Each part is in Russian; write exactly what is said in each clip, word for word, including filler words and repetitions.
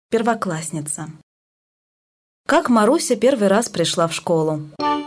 Первоклассница. Как Маруся первый раз пришла в школу.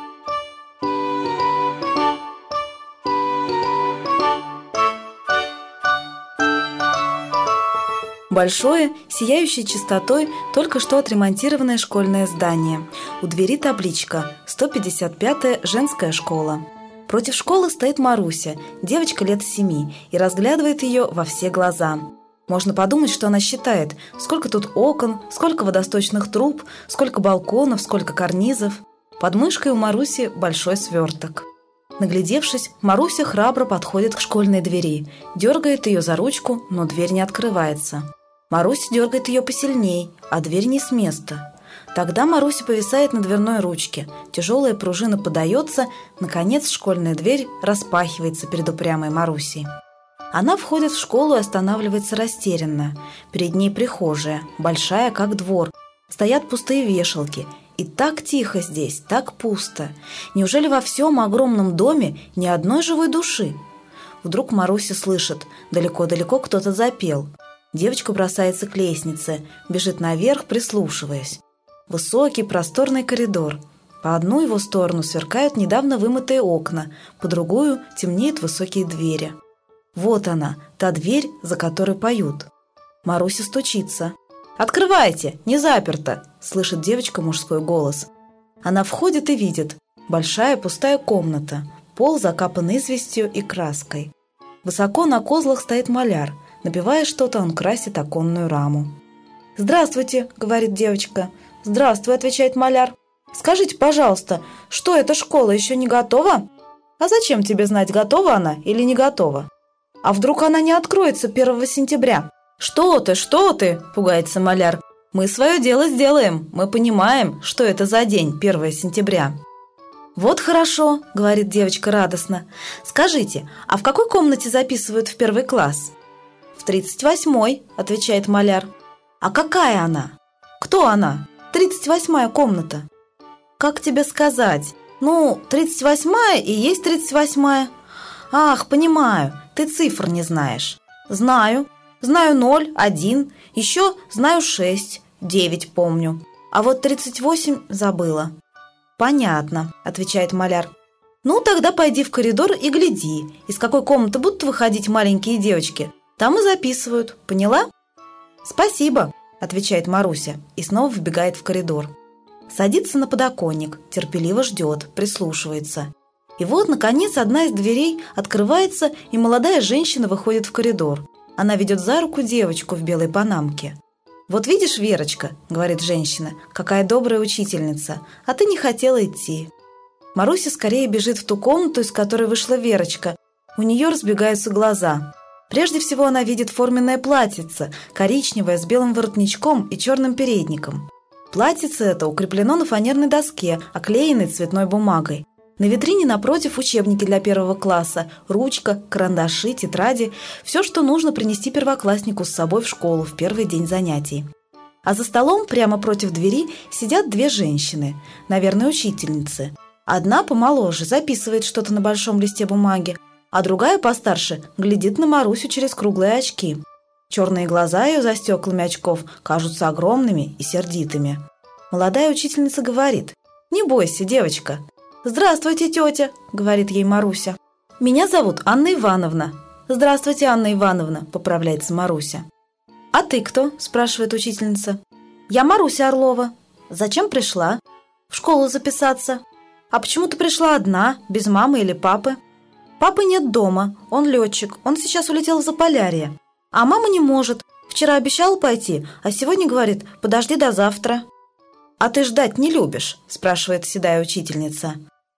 Большое, сияющее чистотой, только что отремонтированное школьное здание. У двери табличка «сто пятьдесят пятая женская школа». Против школы стоит Маруся, девочка лет семи, и разглядывает ее во все глаза. Можно подумать, что она считает, сколько тут окон, сколько водосточных труб, сколько балконов, сколько карнизов. Под мышкой у Маруси большой сверток. Наглядевшись, Маруся храбро подходит к школьной двери, дергает ее за ручку, но дверь не открывается. Маруся дергает ее посильней, а дверь не с места. Тогда Маруся повисает на дверной ручке, тяжелая пружина подается, наконец школьная дверь распахивается перед упрямой Марусей. Она входит в школу и останавливается растерянно. Перед ней прихожая, большая, как двор. Стоят пустые вешалки. И так тихо здесь, так пусто. Неужели во всем огромном доме ни одной живой души? Вдруг Маруся слышит, далеко-далеко кто-то запел. Девочка бросается к лестнице, бежит наверх, прислушиваясь. Высокий, просторный коридор. По одну его сторону сверкают недавно вымытые окна, по другую темнеют высокие двери. Вот она, та дверь, за которой поют. Маруся стучится. «Открывайте, не заперто!» – слышит девочка мужской голос. Она входит и видит. Большая пустая комната, пол закапан известью и краской. Высоко на козлах стоит маляр. Напевая что-то, он красит оконную раму. «Здравствуйте», – говорит девочка. «Здравствуй», – отвечает маляр. «Скажите, пожалуйста, что эта школа еще не готова?» «А зачем тебе знать, готова она или не готова? А вдруг она не откроется первого сентября?» «Что ты, что ты?» – пугается маляр. «Мы свое дело сделаем. Мы понимаем, что это за день, первого сентября». «Вот хорошо», – говорит девочка радостно. «Скажите, а в какой комнате записывают в первый класс?» «В тридцать восьмой», – отвечает маляр. «А какая она? Кто она? Тридцать восьмая комната». «Как тебе сказать? Ну, тридцать восьмая и есть тридцать восьмая». «Ах, понимаю, ты цифр не знаешь». «Знаю. Знаю ноль, один, еще знаю шесть, девять помню. А вот тридцать восемь забыла». «Понятно», – отвечает маляр. «Ну, тогда пойди в коридор и гляди, из какой комнаты будут выходить маленькие девочки. Там и записывают. Поняла?» «Спасибо», – отвечает Маруся и снова вбегает в коридор. Садится на подоконник, терпеливо ждет, прислушивается. И вот, наконец, одна из дверей открывается, и молодая женщина выходит в коридор. Она ведет за руку девочку в белой панамке. «Вот видишь, Верочка, — говорит женщина, — какая добрая учительница, а ты не хотела идти». Маруся скорее бежит в ту комнату, из которой вышла Верочка. У нее разбегаются глаза. Прежде всего она видит форменное платьице, коричневое, с белым воротничком и черным передником. Платьице это укреплено на фанерной доске, оклеенной цветной бумагой. На витрине напротив учебники для первого класса, ручка, карандаши, тетради – все, что нужно принести первокласснику с собой в школу в первый день занятий. А за столом прямо против двери сидят две женщины, наверное, учительницы. Одна помоложе записывает что-то на большом листе бумаги, а другая постарше глядит на Марусю через круглые очки. Черные глаза ее за стеклами очков кажутся огромными и сердитыми. Молодая учительница говорит: «Не бойся, девочка». «Здравствуйте, тетя», — говорит ей Маруся. «Меня зовут Анна Ивановна». «Здравствуйте, Анна Ивановна», — поправляется Маруся. «А ты кто?» — спрашивает учительница. «Я Маруся Орлова». «Зачем пришла?» «В школу записаться». «А почему ты пришла одна, без мамы или папы?» «Папы нет дома, он летчик, он сейчас улетел в Заполярье. А мама не может, вчера обещала пойти, а сегодня говорит: подожди до завтра». «А ты ждать не любишь?» – спрашивает седая учительница.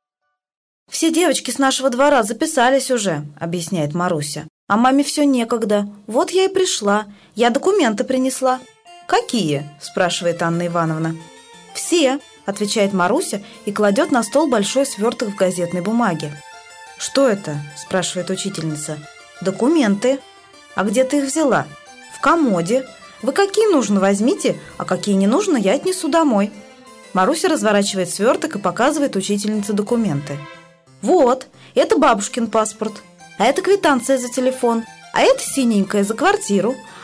«Все девочки с нашего двора записались уже», – объясняет Маруся. «А маме все некогда. Вот я и пришла. Я документы принесла». «Какие?» – спрашивает Анна Ивановна. «Все», – отвечает Маруся и кладет на стол большой сверток в газетной бумаге. «Что это?» – спрашивает учительница. «Документы». «А где ты их взяла?» «В комоде». «Вы какие нужно, возьмите, а какие не нужно, я отнесу домой». Маруся разворачивает сверток и показывает учительнице документы. «Вот, это бабушкин паспорт, а это квитанция за телефон, а это синенькая за квартиру,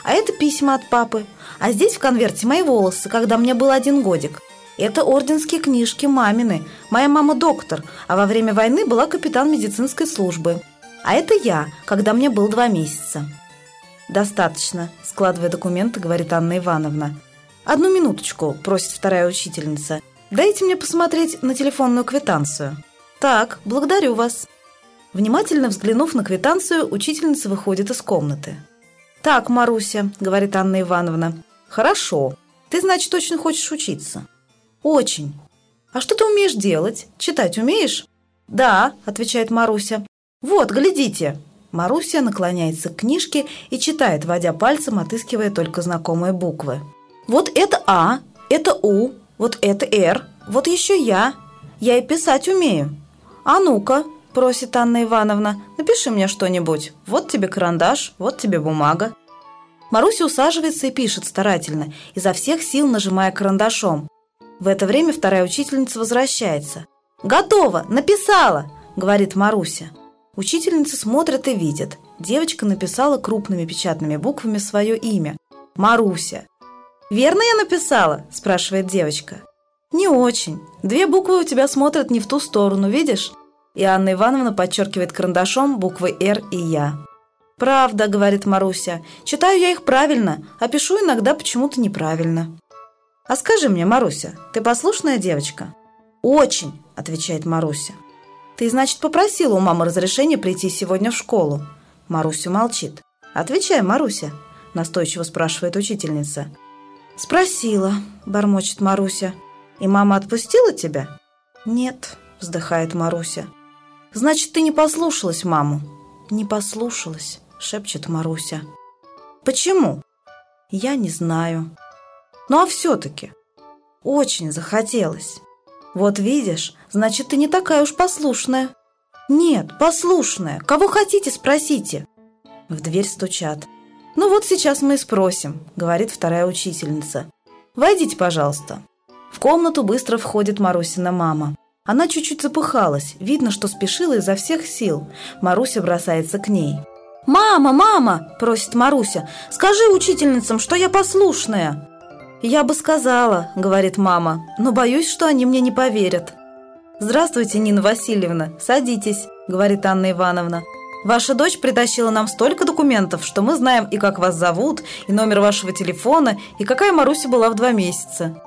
А это письма от папы. А здесь в конверте мои волосы, когда мне был один годик. Это орденские книжки мамины. Моя мама доктор, а во время войны была капитан медицинской службы. А это я, когда мне был два месяца. «Достаточно», – складывая документы, говорит Анна Ивановна. «Одну минуточку», – просит вторая учительница. «Дайте мне посмотреть на телефонную квитанцию». «Так, благодарю вас». Внимательно взглянув на квитанцию, учительница выходит из комнаты. «Так, Маруся», – говорит Анна Ивановна. «Хорошо. Ты, значит, очень хочешь учиться?» «Очень. А что ты умеешь делать? Читать умеешь?» «Да», – отвечает Маруся. «Вот, глядите». Маруся наклоняется к книжке и читает, водя пальцем, отыскивая только знакомые буквы. «Вот это А, это У, вот это Р, вот еще я. Я и писать умею». «А ну-ка», – просит Анна Ивановна, – «напиши мне что-нибудь. Вот тебе карандаш, вот тебе бумага». Маруся усаживается и пишет старательно, изо всех сил нажимая карандашом. В это время вторая учительница возвращается. «Готово! Написала!» – говорит Маруся. Учительница смотрит и видит. Девочка написала крупными печатными буквами свое имя – Маруся. «Верно я написала?» – спрашивает девочка. «Не очень. Две буквы у тебя смотрят не в ту сторону, видишь?» И Анна Ивановна подчеркивает карандашом буквы «Р» и «Я». «Правда», – говорит Маруся, – «читаю я их правильно, а пишу иногда почему-то неправильно». «А скажи мне, Маруся, ты послушная девочка?» «Очень», – отвечает Маруся. «Ты, значит, попросила у мамы разрешения прийти сегодня в школу?» Маруся молчит. «Отвечай, Маруся», – настойчиво спрашивает учительница. «Спросила», – бормочет Маруся. «И мама отпустила тебя?» «Нет», – вздыхает Маруся. «Значит, ты не послушалась маму?» «Не послушалась», – шепчет Маруся. «Почему?» «Я не знаю». «Ну а все-таки?» «Очень захотелось». «Вот видишь, значит, ты не такая уж послушная». «Нет, послушная. Кого хотите, спросите». В дверь стучат. «Ну вот сейчас мы и спросим», — говорит вторая учительница. «Войдите, пожалуйста». В комнату быстро входит Марусина мама. Она чуть-чуть запыхалась, видно, что спешила изо всех сил. Маруся бросается к ней. «Мама, мама!» – просит Маруся. «Скажи учительницам, что я послушная». «Я бы сказала», – говорит мама, – «но боюсь, что они мне не поверят». «Здравствуйте, Нина Васильевна, садитесь», – говорит Анна Ивановна. «Ваша дочь притащила нам столько документов, что мы знаем и как вас зовут, и номер вашего телефона, и какая Маруся была в два месяца».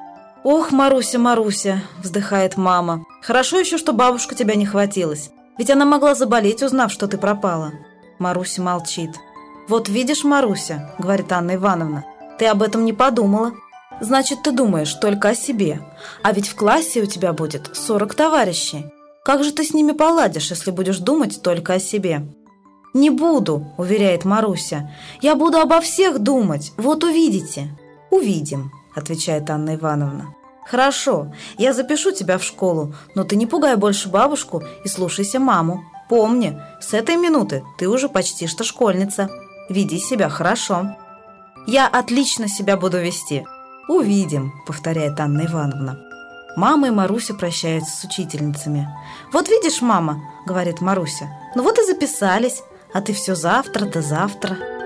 «Ох, Маруся, Маруся», – вздыхает мама, – «хорошо еще, что бабушка тебя не хватилась, ведь она могла заболеть, узнав, что ты пропала». Маруся молчит. «Вот видишь, Маруся», – говорит Анна Ивановна, – «ты об этом не подумала. Значит, ты думаешь только о себе. А ведь в классе у тебя будет сорок товарищей. Как же ты с ними поладишь, если будешь думать только о себе?» «Не буду», – уверяет Маруся. «Я буду обо всех думать. Вот увидите». «Увидим», – отвечает Анна Ивановна. «Хорошо, я запишу тебя в школу, но ты не пугай больше бабушку и слушайся маму. Помни, с этой минуты ты уже почти что школьница. Веди себя хорошо». «Я отлично себя буду вести». «Увидим», – повторяет Анна Ивановна. Мама и Маруся прощаются с учительницами. «Вот видишь, мама», – говорит Маруся, – «ну вот и записались, а ты все завтра да завтра».